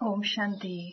Om Shanti.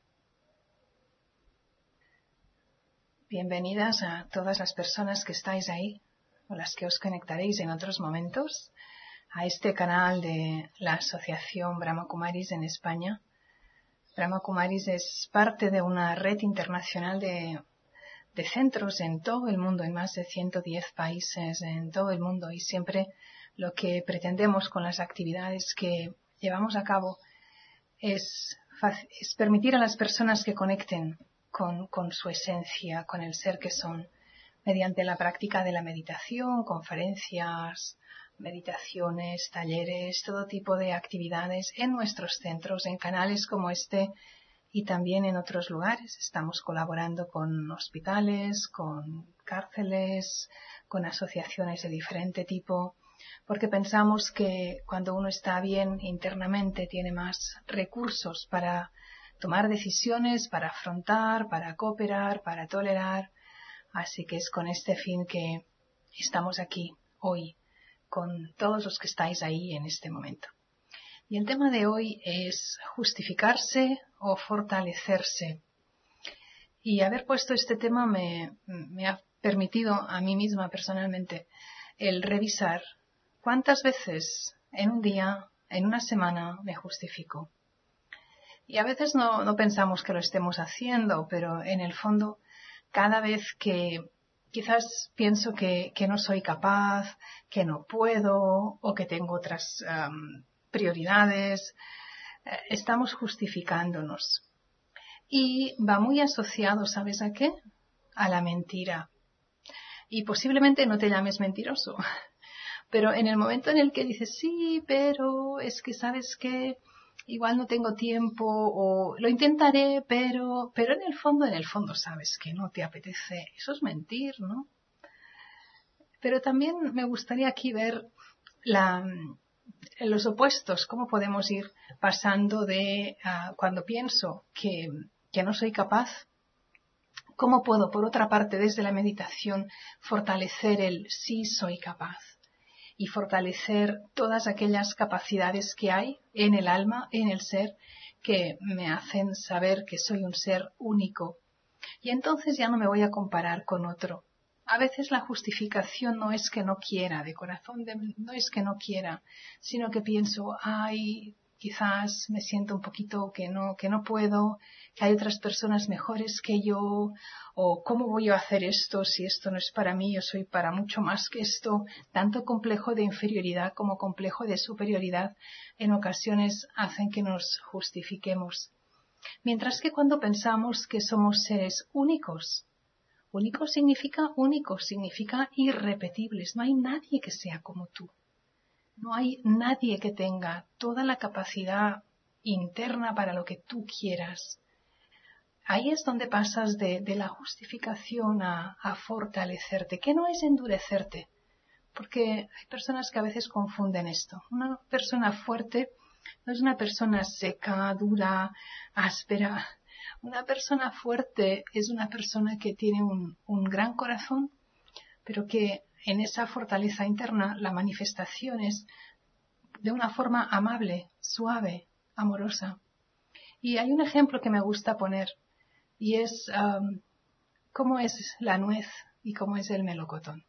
Bienvenidas a todas las personas que estáis ahí o las que os conectaréis en otros momentos a este canal de la Asociación Brahma Kumaris en España. Brahma Kumaris es parte de una red internacional de centros en todo el mundo, en más de 110 países en todo el mundo, y siempre lo que pretendemos con las actividades que llevamos a cabo es permitir a las personas que conecten con su esencia, con el ser que son, mediante la práctica de la meditación, conferencias, meditaciones, talleres, todo tipo de actividades en nuestros centros, en canales como este y también en otros lugares. Estamos colaborando con hospitales, con cárceles, con asociaciones de diferente tipo, porque pensamos que cuando uno está bien internamente tiene más recursos para tomar decisiones, para afrontar, para cooperar, para tolerar. Así que es con este fin que estamos aquí hoy, con todos los que estáis ahí en este momento. Y el tema de hoy es justificarse o fortalecerse. Y haber puesto este tema me ha permitido a mí misma personalmente el revisar cuántas veces en un día, en una semana, me justifico. Y a veces no pensamos que lo estemos haciendo, pero en el fondo, cada vez que quizás pienso que no soy capaz, que no puedo o que tengo otras prioridades, estamos justificándonos. Y va muy asociado, ¿sabes a qué? A la mentira. Y posiblemente no te llames mentiroso, pero en el momento en el que dices, sí, pero es que sabes que igual no tengo tiempo o lo intentaré, pero en el fondo sabes que no te apetece. Eso es mentir, ¿no? Pero también me gustaría aquí ver los opuestos, cómo podemos ir pasando de cuando pienso que no soy capaz, cómo puedo, por otra parte, desde la meditación, fortalecer el sí soy capaz y fortalecer todas aquellas capacidades que hay en el alma, en el ser, que me hacen saber que soy un ser único. Y entonces ya no me voy a comparar con otro. A veces la justificación no es que no quiera, de corazón, no es que no quiera, sino que pienso, quizás me siento un poquito que no puedo, que hay otras personas mejores que yo, o cómo voy a hacer esto si esto no es para mí, yo soy para mucho más que esto. Tanto complejo de inferioridad como complejo de superioridad en ocasiones hacen que nos justifiquemos. Mientras que cuando pensamos que somos seres únicos, único significa irrepetibles, no hay nadie que sea como tú. No hay nadie que tenga toda la capacidad interna para lo que tú quieras. Ahí es donde pasas de la justificación a fortalecerte, que no es endurecerte, porque hay personas que a veces confunden esto. Una persona fuerte no es una persona seca, dura, áspera. Una persona fuerte es una persona que tiene un gran corazón, pero que en esa fortaleza interna la manifestación es de una forma amable, suave, amorosa. Y hay un ejemplo que me gusta poner, y es cómo es la nuez y cómo es el melocotón.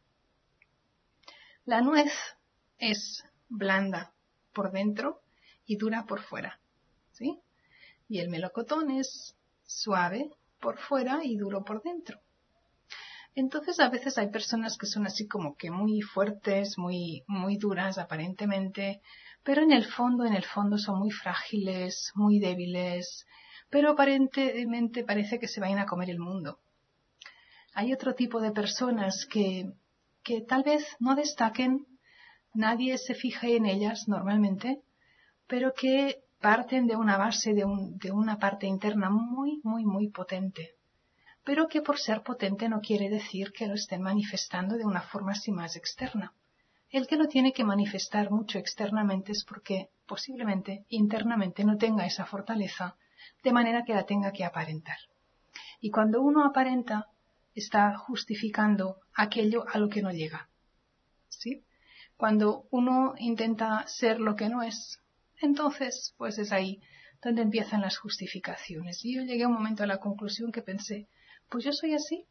La nuez es blanda por dentro y dura por fuera, ¿sí? Y el melocotón es suave por fuera y duro por dentro. Entonces a veces hay personas que son así como que muy fuertes, muy duras aparentemente, pero en el fondo son muy frágiles, muy débiles, pero aparentemente parece que se vayan a comer el mundo. Hay otro tipo de personas que tal vez no destaquen, nadie se fije en ellas normalmente, pero que parten de una base, de una parte interna muy potente. Pero que por ser potente no quiere decir que lo estén manifestando de una forma así más externa. El que lo tiene que manifestar mucho externamente es porque posiblemente internamente no tenga esa fortaleza, de manera que la tenga que aparentar. Y cuando uno aparenta, está justificando aquello a lo que no llega, ¿sí? Cuando uno intenta ser lo que no es, entonces pues es ahí donde empiezan las justificaciones. Y yo llegué a un momento a la conclusión que pensé, pues yo soy así.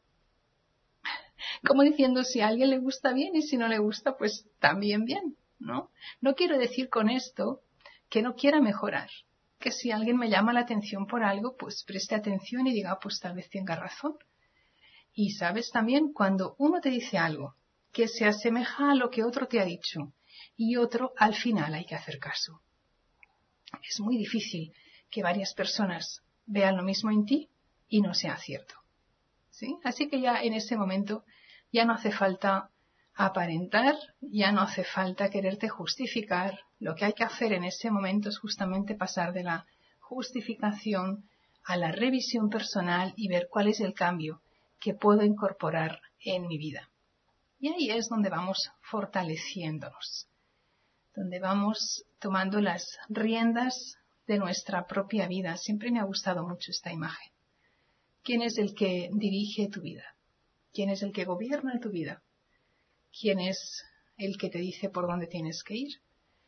Como diciendo, si a alguien le gusta bien y si no le gusta, pues también bien, ¿no? No quiero decir con esto que no quiera mejorar, que si alguien me llama la atención por algo, pues preste atención y diga, pues tal vez tenga razón. Y sabes también, cuando uno te dice algo que se asemeja a lo que otro te ha dicho y otro, al final hay que hacer caso. Es muy difícil que varias personas vean lo mismo en ti y no sea cierto. ¿Sí? Así que ya en ese momento ya no hace falta aparentar, ya no hace falta quererte justificar. Lo que hay que hacer en ese momento es justamente pasar de la justificación a la revisión personal y ver cuál es el cambio que puedo incorporar en mi vida. Y ahí es donde vamos fortaleciéndonos, donde vamos tomando las riendas de nuestra propia vida. Siempre me ha gustado mucho esta imagen. ¿Quién es el que dirige tu vida? ¿Quién es el que gobierna tu vida? ¿Quién es el que te dice por dónde tienes que ir?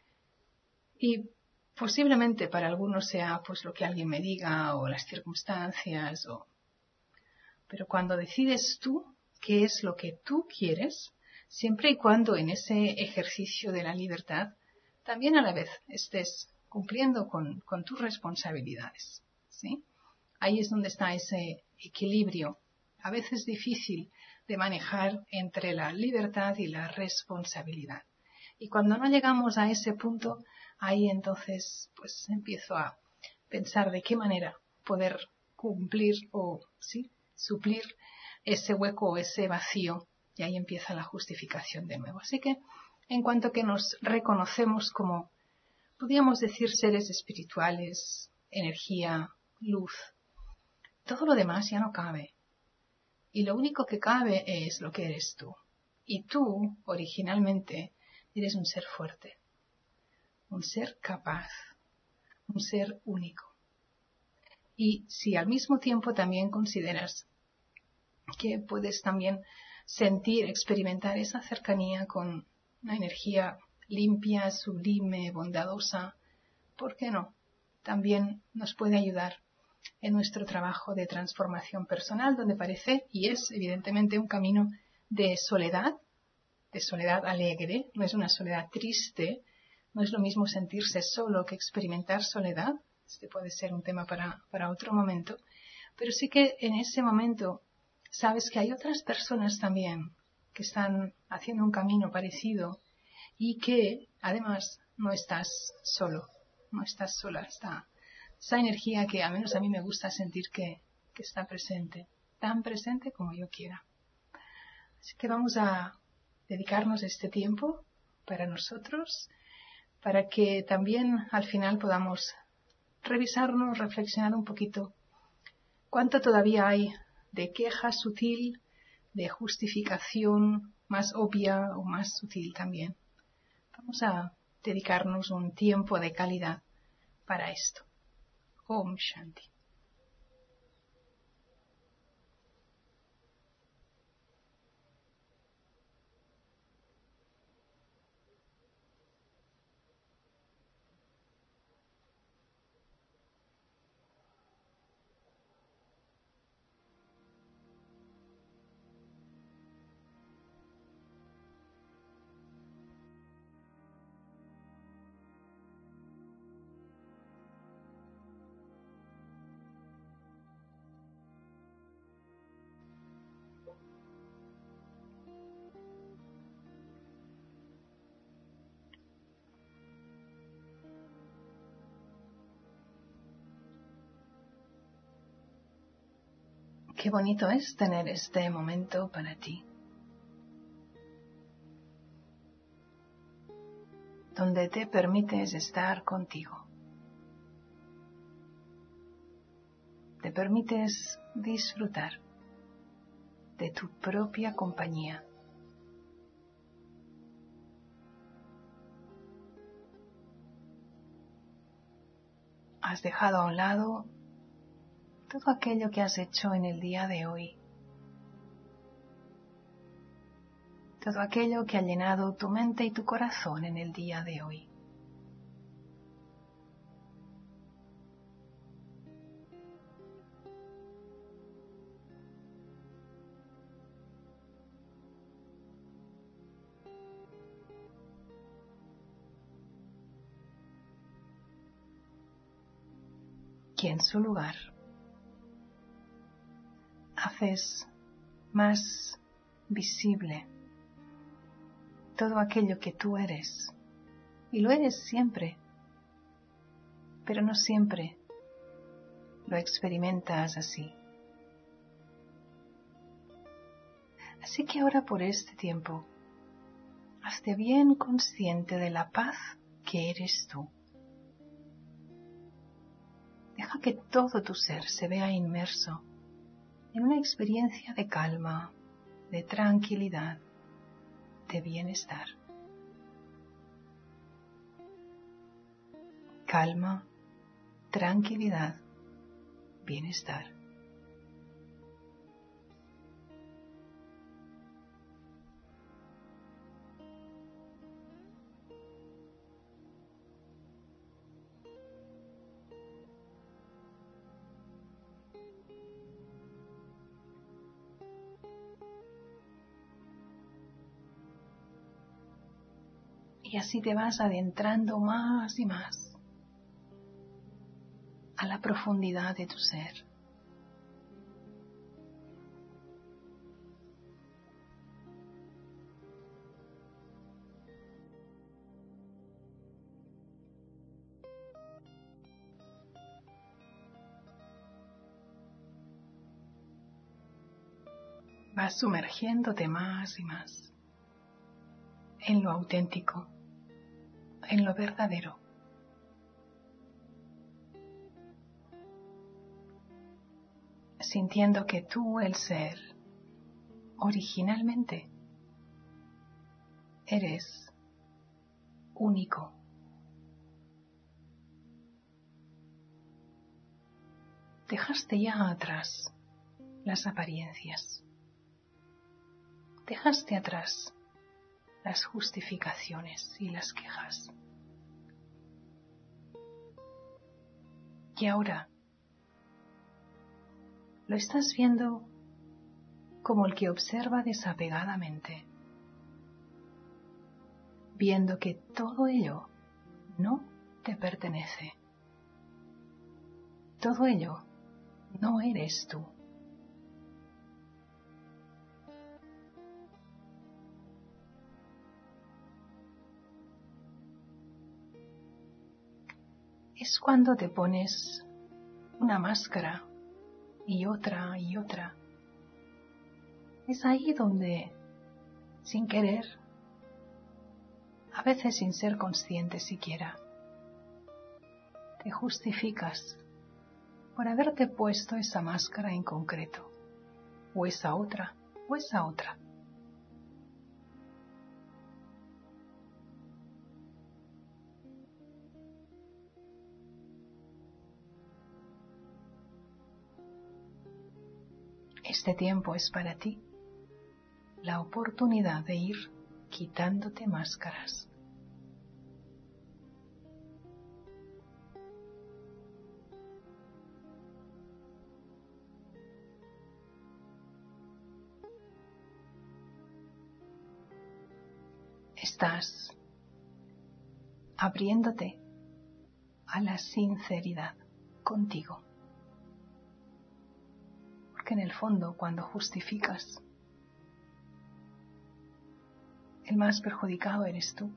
Y posiblemente para algunos sea pues lo que alguien me diga o las circunstancias, pero cuando decides tú qué es lo que tú quieres, siempre y cuando en ese ejercicio de la libertad también a la vez estés cumpliendo con tus responsabilidades, ¿sí? Ahí es donde está ese equilibrio, a veces difícil de manejar entre la libertad y la responsabilidad. Y cuando no llegamos a ese punto, ahí entonces pues empiezo a pensar de qué manera poder cumplir o sí, suplir ese hueco o ese vacío, y ahí empieza la justificación de nuevo. Así que en cuanto que nos reconocemos como, podríamos decir, seres espirituales, energía, luz, todo lo demás ya no cabe. Y lo único que cabe es lo que eres tú. Y tú, originalmente, eres un ser fuerte, un ser capaz, un ser único. Y si al mismo tiempo también consideras que puedes también sentir, experimentar esa cercanía con una energía limpia, sublime, bondadosa, ¿por qué no? También nos puede ayudar en nuestro trabajo de transformación personal, donde parece y es evidentemente un camino de soledad alegre, no es una soledad triste, no es lo mismo sentirse solo que experimentar soledad. Este puede ser un tema para otro momento, pero sí que en ese momento sabes que hay otras personas también que están haciendo un camino parecido y que además no estás solo, no estás sola, está esa energía que al menos a mí me gusta sentir que está presente, tan presente como yo quiera. Así que vamos a dedicarnos este tiempo para nosotros, para que también al final podamos revisarnos, reflexionar un poquito cuánto todavía hay de queja sutil, de justificación más obvia o más sutil también. Vamos a dedicarnos un tiempo de calidad para esto. Om Shanti. Qué bonito es tener este momento para ti, donde te permites estar contigo, te permites disfrutar de tu propia compañía. Has dejado a un lado todo aquello que has hecho en el día de hoy, todo aquello que ha llenado tu mente y tu corazón en el día de hoy. que en su lugar haces más visible todo aquello que tú eres. Y lo eres siempre, pero no siempre lo experimentas así. Así que ahora por este tiempo, hazte bien consciente de la paz que eres tú. Deja que todo tu ser se vea inmerso en una experiencia de calma, de tranquilidad, de bienestar. Calma, tranquilidad, bienestar. Y así te vas adentrando más y más a la profundidad de tu ser. Vas sumergiéndote más y más en lo auténtico, en lo verdadero. Sintiendo que tú, el ser, originalmente eres único. Dejaste ya atrás las apariencias. Dejaste atrás las justificaciones y las quejas. Y ahora lo estás viendo como el que observa desapegadamente, viendo que todo ello no te pertenece. Todo ello no eres tú. Es cuando te pones una máscara y otra y otra. Es ahí donde, sin querer, a veces sin ser consciente siquiera, te justificas por haberte puesto esa máscara en concreto, o esa otra, o esa otra. Este tiempo es para ti la oportunidad de ir quitándote máscaras. Estás abriéndote a la sinceridad contigo. Porque en el fondo, cuando justificas, el más perjudicado eres tú.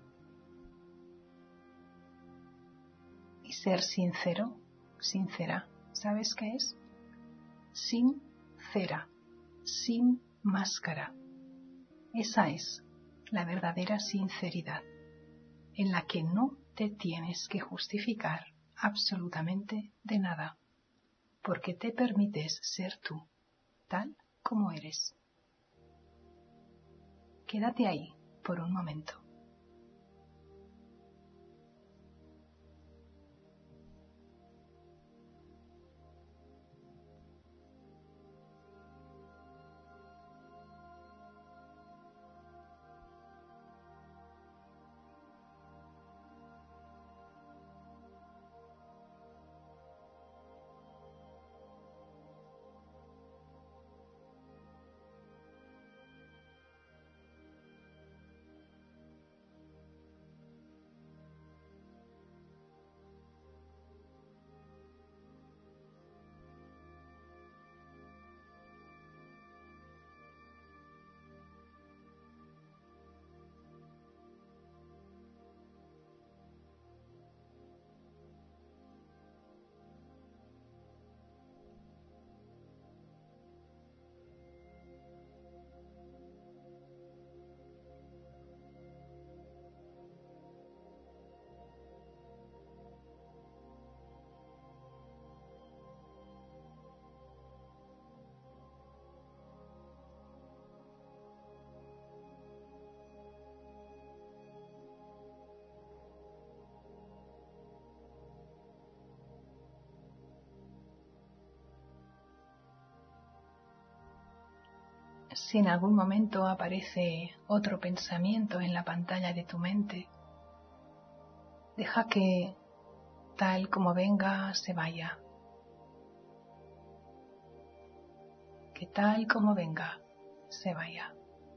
Y ser sincero, sincera, ¿sabes qué es? Sincera, sin máscara. Esa es la verdadera sinceridad, en la que no te tienes que justificar absolutamente de nada, porque te permites ser tú, tal como eres. Quédate ahí por un momento. Si en algún momento aparece otro pensamiento en la pantalla de tu mente, deja que tal como venga se vaya. Que tal como venga se vaya.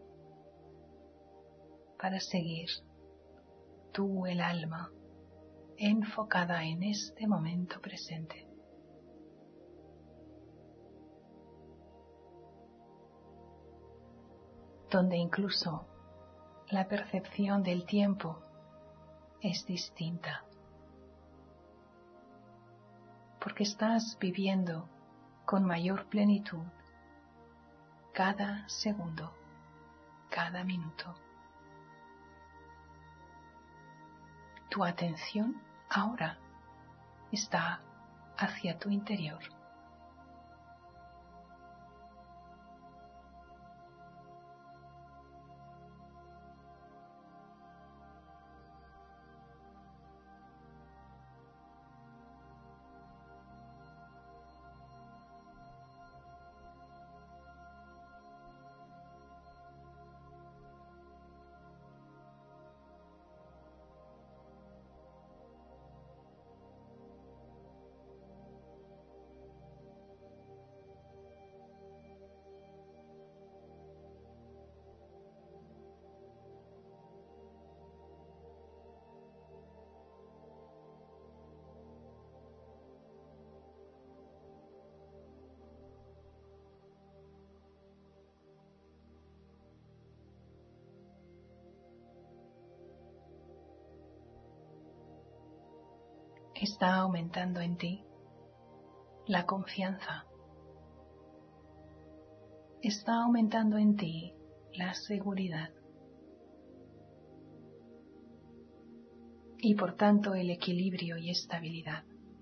Para seguir tú, el alma, enfocada en este momento presente. Donde incluso la percepción del tiempo es distinta. Porque estás viviendo con mayor plenitud cada segundo, cada minuto. Tu atención ahora está hacia tu interior. Está aumentando en ti la confianza. Está aumentando en ti la seguridad. Y por tanto el equilibrio y estabilidad.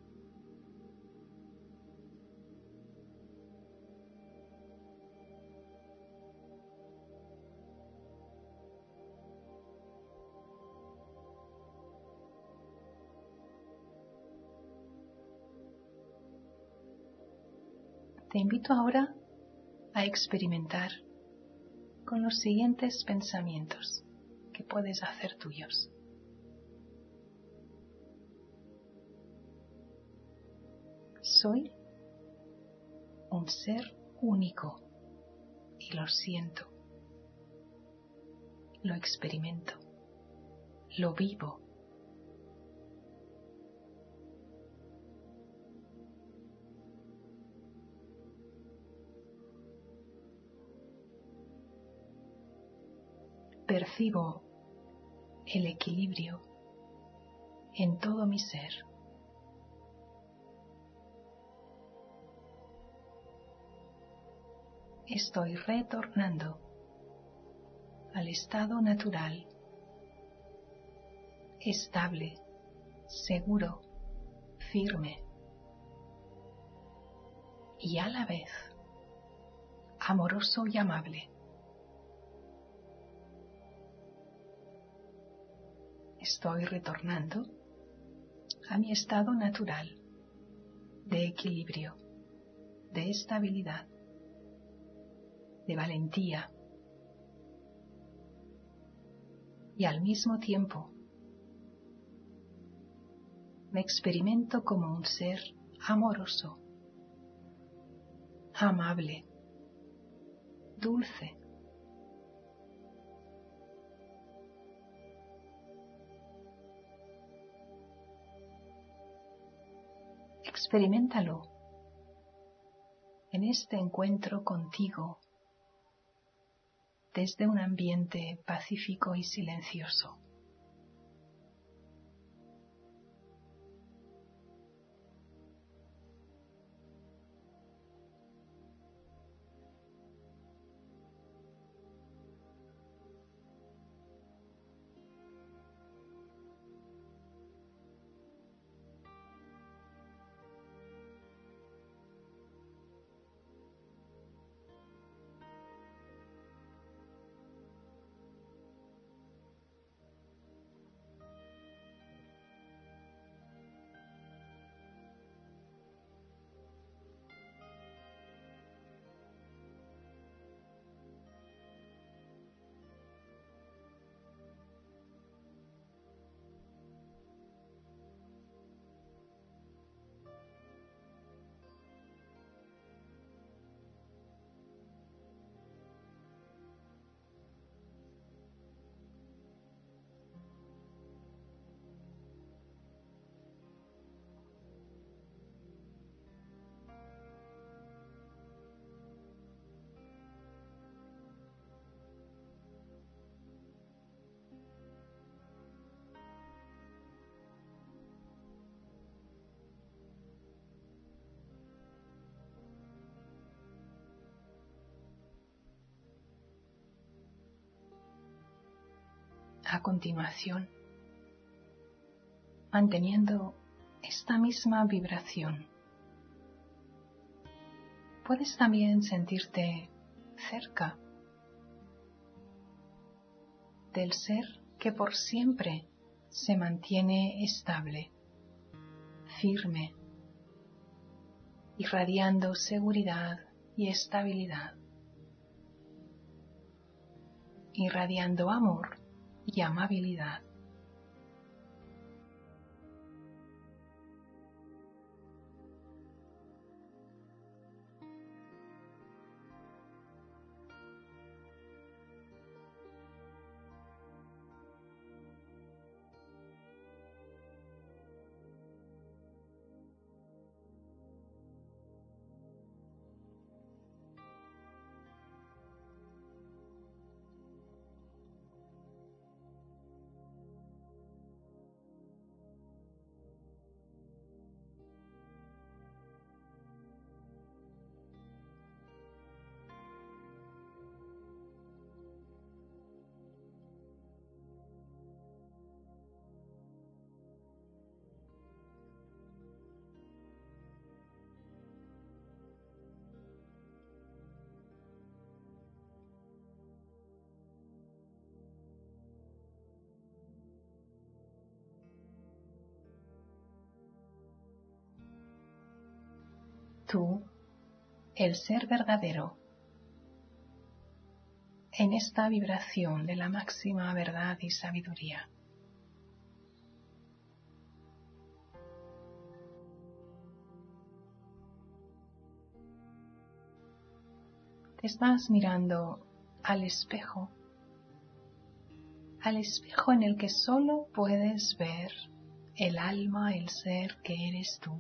Te invito ahora a experimentar con los siguientes pensamientos que puedes hacer tuyos. Soy un ser único y lo siento, lo experimento, lo vivo. Percibo el equilibrio en todo mi ser. Estoy retornando al estado natural, estable, seguro, firme y a la vez amoroso y amable. Estoy retornando a mi estado natural de equilibrio, de estabilidad, de valentía y al mismo tiempo me experimento como un ser amoroso, amable, dulce. Experiméntalo en este encuentro contigo desde un ambiente pacífico y silencioso. a continuación, manteniendo esta misma vibración, puedes también sentirte cerca del ser que por siempre se mantiene estable, firme, irradiando seguridad y estabilidad, irradiando amor y amabilidad. Tú, el ser verdadero, en esta vibración de la máxima verdad y sabiduría. Te estás mirando al espejo en el que solo puedes ver el alma, el ser que eres tú.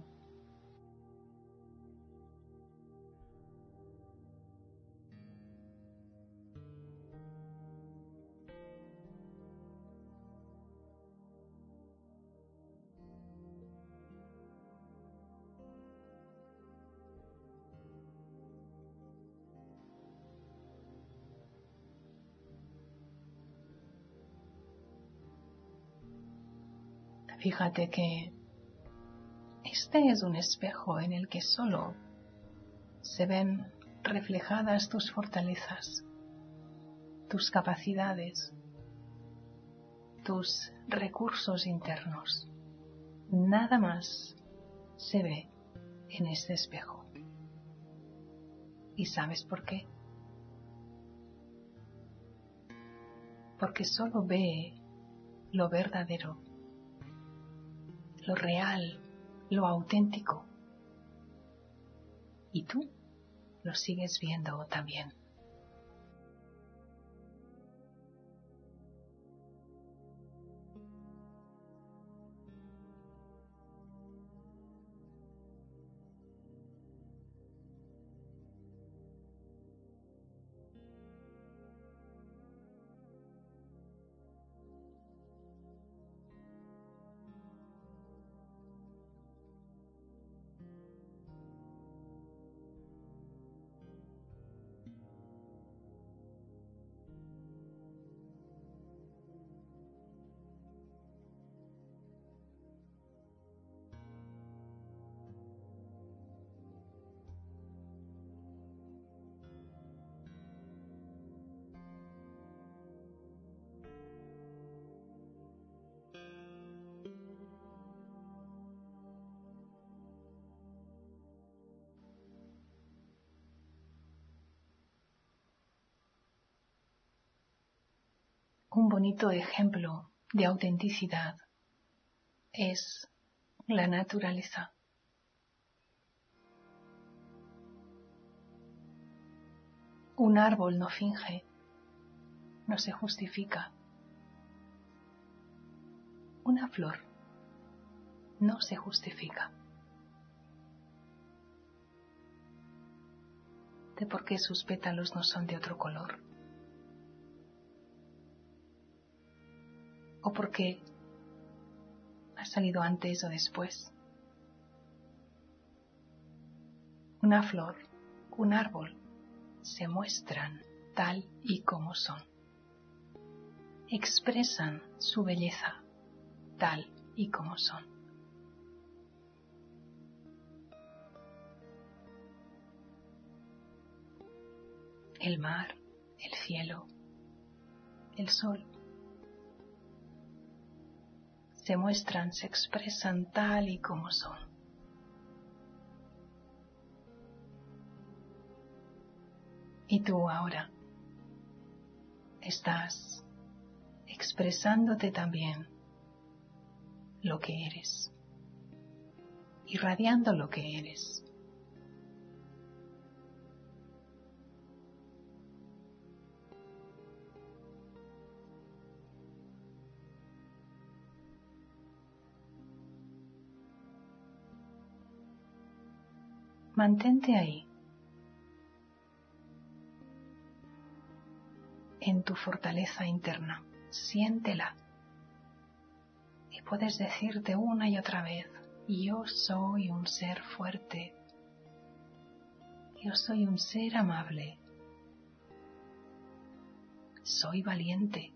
Fíjate que este es un espejo en el que solo se ven reflejadas tus fortalezas, tus capacidades, tus recursos internos. Nada más se ve en este espejo. ¿Y sabes por qué? Porque solo ve lo verdadero, lo real, lo auténtico. Y tú lo sigues viendo también. Un bonito ejemplo de autenticidad es la naturaleza. Un árbol no finge, no se justifica. Una flor no se justifica. De por qué sus pétalos no son de otro color. O por qué ha salido antes o después. Una flor, un árbol, se muestran tal y como son. expresan su belleza tal y como son. El mar, el cielo, el sol, se muestran, se expresan tal y como son. Y tú ahora estás expresándote también lo que eres, irradiando lo que eres. Mantente ahí, en tu fortaleza interna, siéntela. Y puedes decirte una y otra vez, yo soy un ser fuerte, yo soy un ser amable, soy valiente.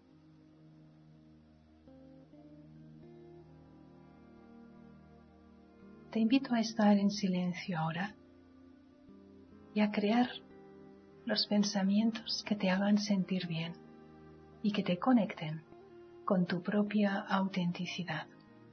Te invito a estar en silencio ahora y a crear los pensamientos que te hagan sentir bien y que te conecten con tu propia autenticidad.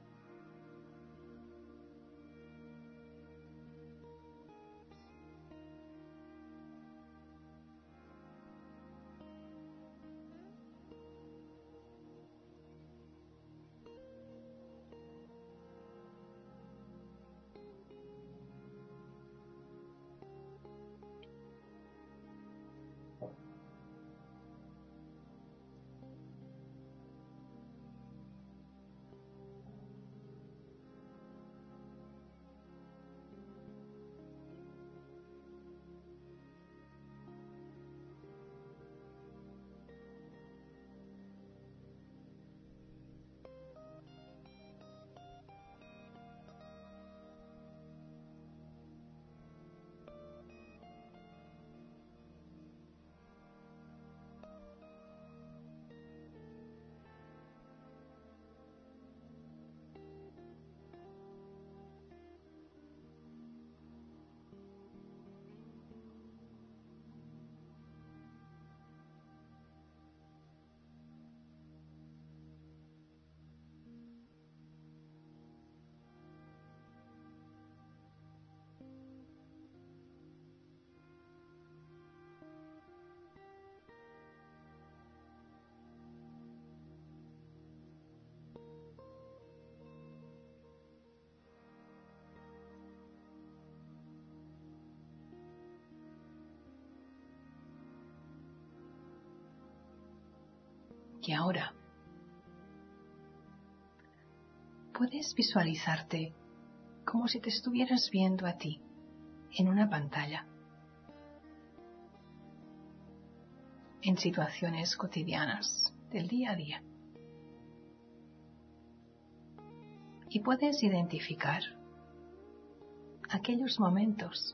Y ahora puedes visualizarte como si te estuvieras viendo a ti en una pantalla, en situaciones cotidianas del día a día. Y puedes identificar aquellos momentos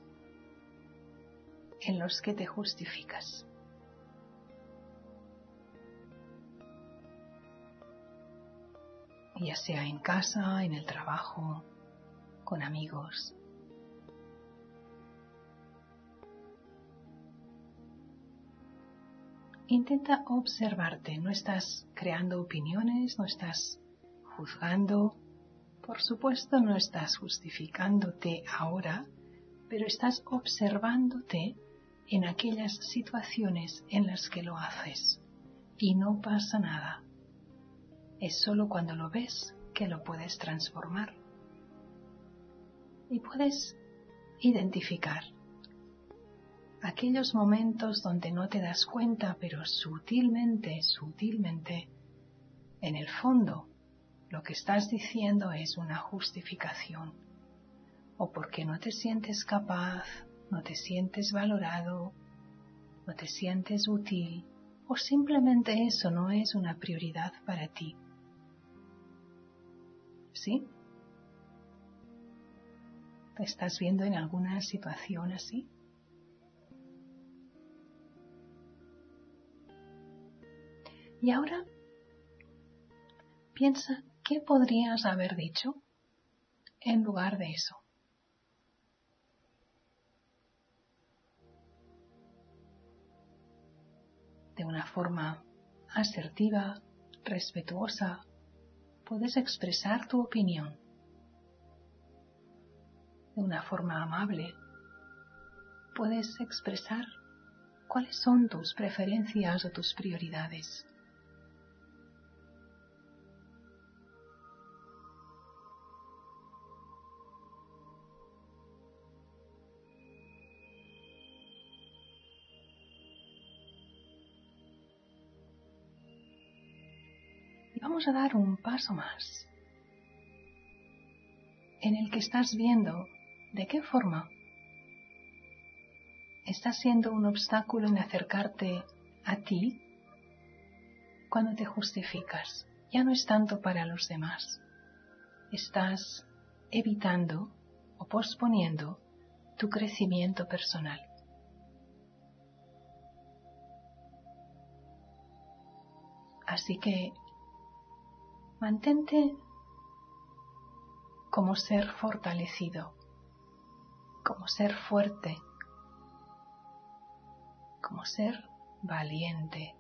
en los que te justificas. Ya sea en casa, en el trabajo, con amigos. Intenta observarte, no estás creando opiniones, no estás juzgando, por supuesto no estás justificándote ahora, pero estás observándote en aquellas situaciones en las que lo haces y no pasa nada. Es solo cuando lo ves que lo puedes transformar. Y puedes identificar aquellos momentos donde no te das cuenta, pero sutilmente, en el fondo, lo que estás diciendo es una justificación. O porque no te sientes capaz, no te sientes valorado, no te sientes útil, o simplemente eso no es una prioridad para ti. ¿Sí? ¿Te estás viendo en alguna situación así? Y ahora Piensa qué podrías haber dicho en lugar de eso. De una forma asertiva, respetuosa, puedes expresar tu opinión. De una forma amable, puedes expresar cuáles son tus preferencias o tus prioridades. Y vamos a dar un paso más, en el que estás viendo de qué forma estás siendo un obstáculo en acercarte a ti cuando te justificas. Ya no es tanto para los demás. Estás evitando o posponiendo tu crecimiento personal. Así que mantente como ser fortalecido, como ser fuerte, como ser valiente.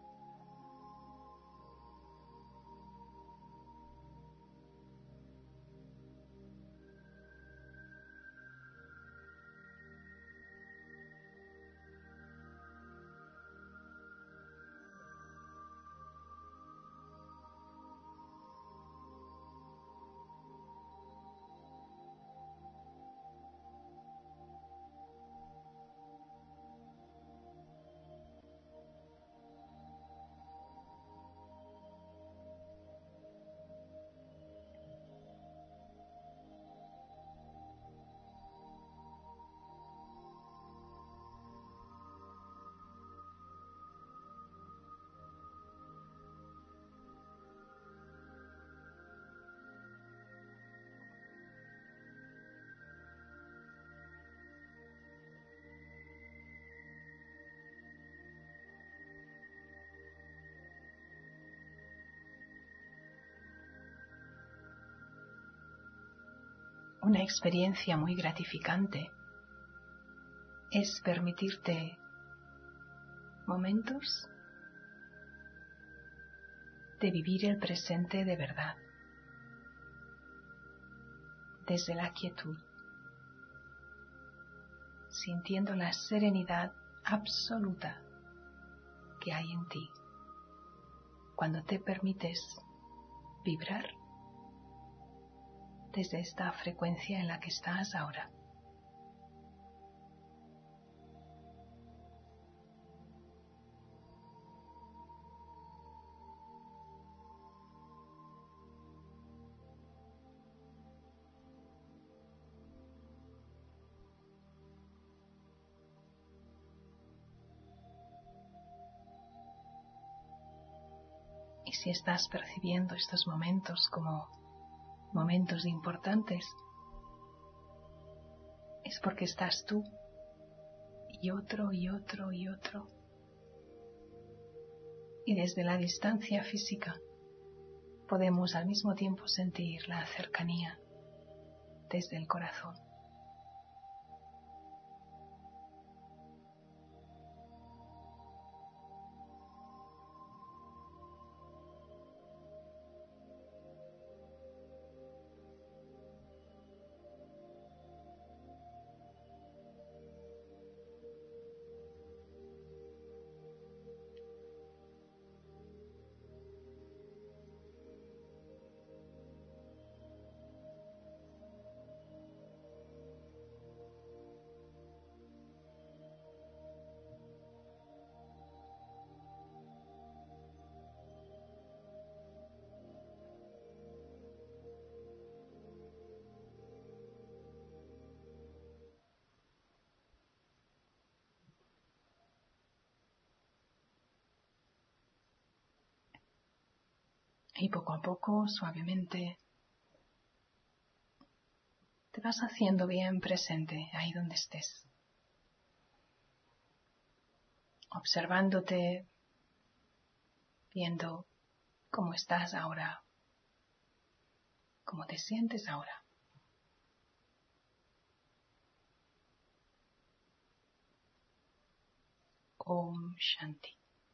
Una experiencia muy gratificante es permitirte momentos de vivir el presente de verdad, desde la quietud, sintiendo la serenidad absoluta que hay en ti cuando te permites vibrar desde esta frecuencia en la que estás ahora. Y si estás percibiendo estos momentos como momentos importantes, es porque estás tú y otro y otro y otro. Y desde la distancia física podemos al mismo tiempo sentir la cercanía desde el corazón. Y poco a poco, suavemente, te vas haciendo bien presente ahí donde estés. Observándote, viendo cómo estás ahora como te sientes ahora. Om Shanti.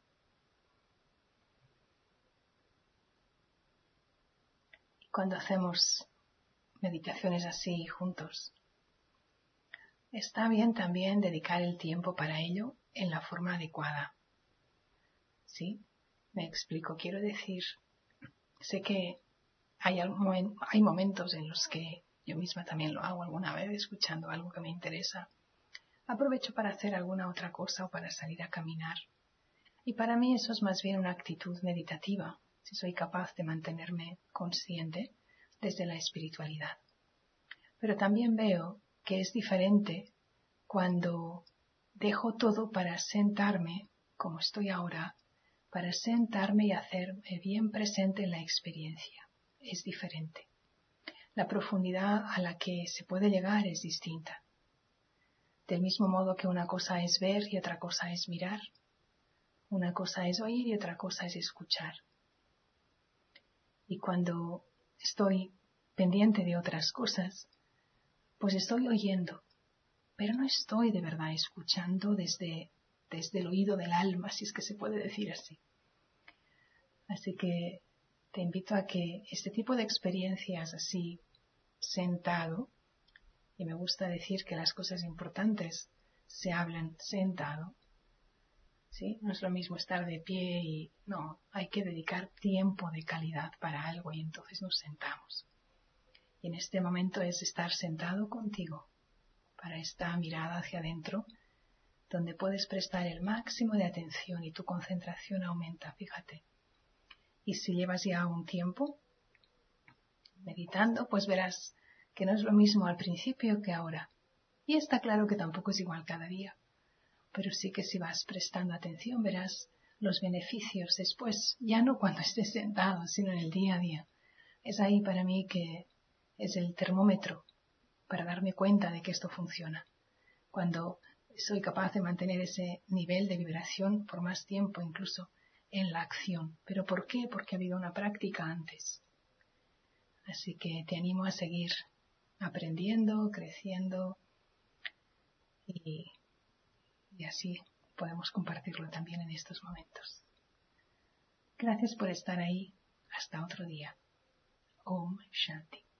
Y cuando hacemos meditaciones así juntos, está bien también dedicar el tiempo para ello en la forma adecuada. ¿Sí? Me explico. Quiero decir, sé que hay momentos en los que yo misma también lo hago alguna vez, escuchando algo que me interesa. Aprovecho para hacer alguna otra cosa o para salir a caminar. Y para mí eso es más bien una actitud meditativa, si soy capaz de mantenerme consciente desde la espiritualidad. Pero también veo que es diferente cuando dejo todo para sentarme, como estoy ahora, para sentarme y hacerme bien presente en la experiencia. Es diferente. La profundidad a la que se puede llegar es distinta. Del mismo modo que una cosa es ver y otra cosa es mirar. Una cosa es oír y otra cosa es escuchar. Y cuando estoy pendiente de otras cosas, pues estoy oyendo, pero no estoy de verdad escuchando desde el oído del alma, si es que se puede decir así. Así que te invito a que este tipo de experiencias así, sentado, y me gusta decir que las cosas importantes se hablan sentado, ¿sí? No es lo mismo estar de pie y no, hay que dedicar tiempo de calidad para algo y entonces nos sentamos. Y en este momento es estar sentado contigo, para esta mirada hacia adentro, donde puedes prestar el máximo de atención y tu concentración aumenta, fíjate. Y si llevas ya un tiempo meditando, pues verás que no es lo mismo al principio que ahora. Y está claro que tampoco es igual cada día. Pero sí que si vas prestando atención verás los beneficios después, ya no cuando estés sentado, sino en el día a día. Es ahí para mí que es el termómetro para darme cuenta de que esto funciona. Cuando soy capaz de mantener ese nivel de vibración por más tiempo, incluso en la acción. ¿Pero por qué? Porque ha habido una práctica antes. Así que te animo a seguir aprendiendo, creciendo y así podemos compartirlo también en estos momentos. Gracias por estar ahí. Hasta otro día. Om Shanti.